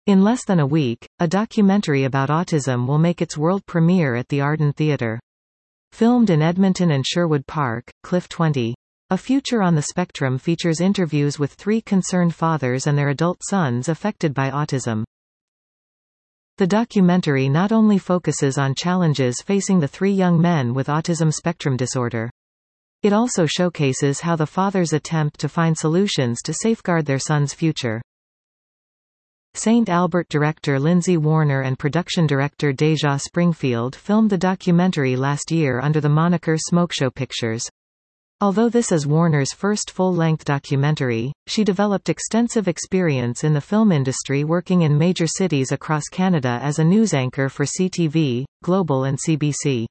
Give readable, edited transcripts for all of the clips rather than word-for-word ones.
In less than a week, a documentary about autism will make its world premiere at the Arden Theatre. Filmed in Edmonton and Sherwood Park, Cliff 20. A Future on the Spectrum features interviews with 3 concerned fathers and their adult sons affected by autism. The documentary not only focuses on challenges facing the 3 young men with autism spectrum disorder. It also showcases how the fathers attempt to find solutions to safeguard their son's future. St. Albert director Lindsay Warner and production director Deja Springfield filmed the documentary last year under the moniker Smoke Show Pictures. Although this is Warner's first full-length documentary, she developed extensive experience in the film industry working in major cities across Canada as a news anchor for CTV, Global and CBC.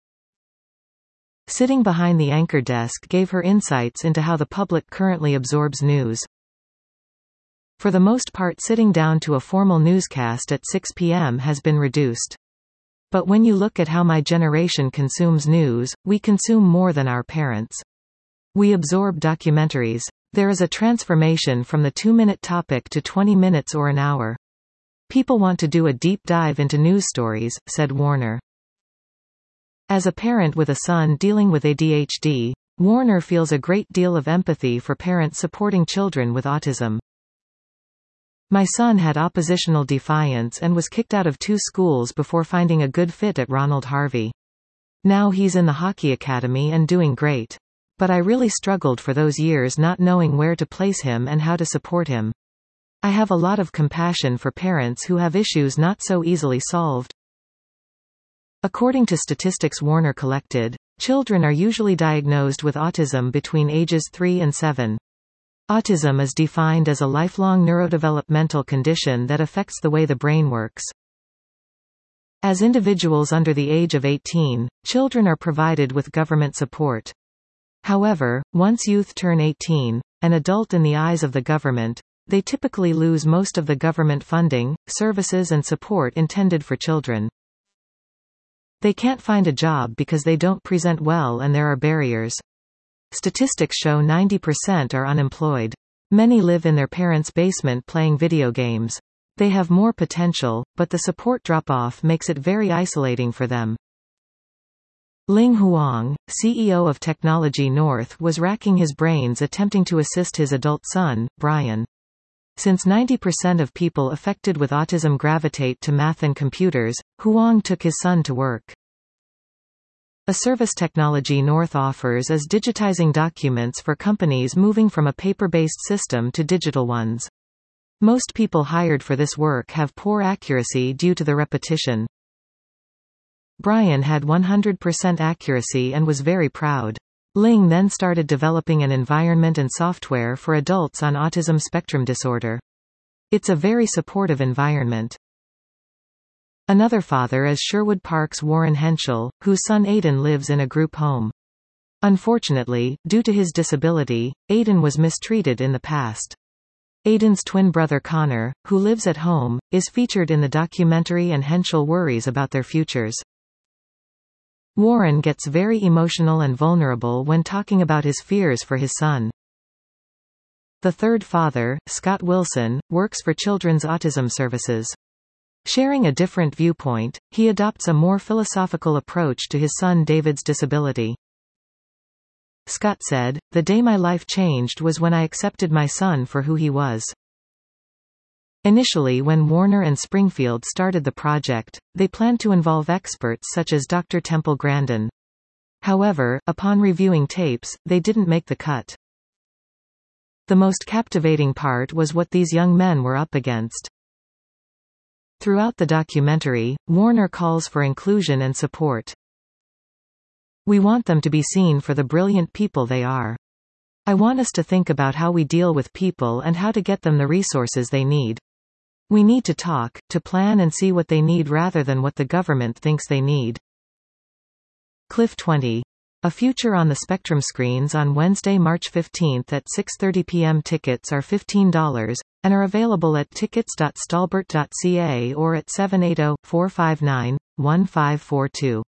Sitting behind the anchor desk gave her insights into how the public currently absorbs news. For the most part, sitting down to a formal newscast at 6 p.m. has been reduced. But when you look at how my generation consumes news, we consume more than our parents. We absorb documentaries. There is a transformation from the 2-minute topic to 20 minutes or an hour. People want to do a deep dive into news stories, said Warner. As a parent with a son dealing with ADHD, Warner feels a great deal of empathy for parents supporting children with autism. My son had oppositional defiance and was kicked out of 2 schools before finding a good fit at Ronald Harvey. Now he's in the hockey academy and doing great. But I really struggled for those years not knowing where to place him and how to support him. I have a lot of compassion for parents who have issues not so easily solved. According to statistics Warner collected, children are usually diagnosed with autism between ages 3 and 7. Autism is defined as a lifelong neurodevelopmental condition that affects the way the brain works. As individuals under the age of 18, children are provided with government support. However, once youth turn 18, an adult in the eyes of the government, they typically lose most of the government funding, services and support intended for children. They can't find a job because they don't present well and there are barriers. Statistics show 90% are unemployed. Many live in their parents' basement playing video games. They have more potential, but the support drop-off makes it very isolating for them. Ling Huang, CEO of Technology North, was racking his brains attempting to assist his adult son, Brian. Since 90% of people affected with autism gravitate to math and computers, Huang took his son to work. A service Technology North offers is digitizing documents for companies moving from a paper-based system to digital ones. Most people hired for this work have poor accuracy due to the repetition. Brian had 100% accuracy and was very proud. Ling then started developing an environment and software for adults on autism spectrum disorder. It's a very supportive environment. Another father is Sherwood Park's Warren Henschel, whose son Aiden lives in a group home. Unfortunately, due to his disability, Aiden was mistreated in the past. Aiden's twin brother Connor, who lives at home, is featured in the documentary and Henschel worries about their futures. Warren gets very emotional and vulnerable when talking about his fears for his son. The third father, Scott Wilson, works for Children's Autism Services. Sharing a different viewpoint, he adopts a more philosophical approach to his son David's disability. Scott said, "The day my life changed was when I accepted my son for who he was." Initially, when Warner and Springfield started the project, they planned to involve experts such as Dr. Temple Grandin. However, upon reviewing tapes, they didn't make the cut. The most captivating part was what these young men were up against. Throughout the documentary, Warner calls for inclusion and support. "We want them to be seen for the brilliant people they are. I want us to think about how we deal with people and how to get them the resources they need. We need to talk, to plan and see what they need rather than what the government thinks they need." Cliff 20. A Future on the Spectrum screens on Wednesday, March 15 at 6:30 p.m. Tickets are $15, and are available at tickets.stalbert.ca or at 780-459-1542.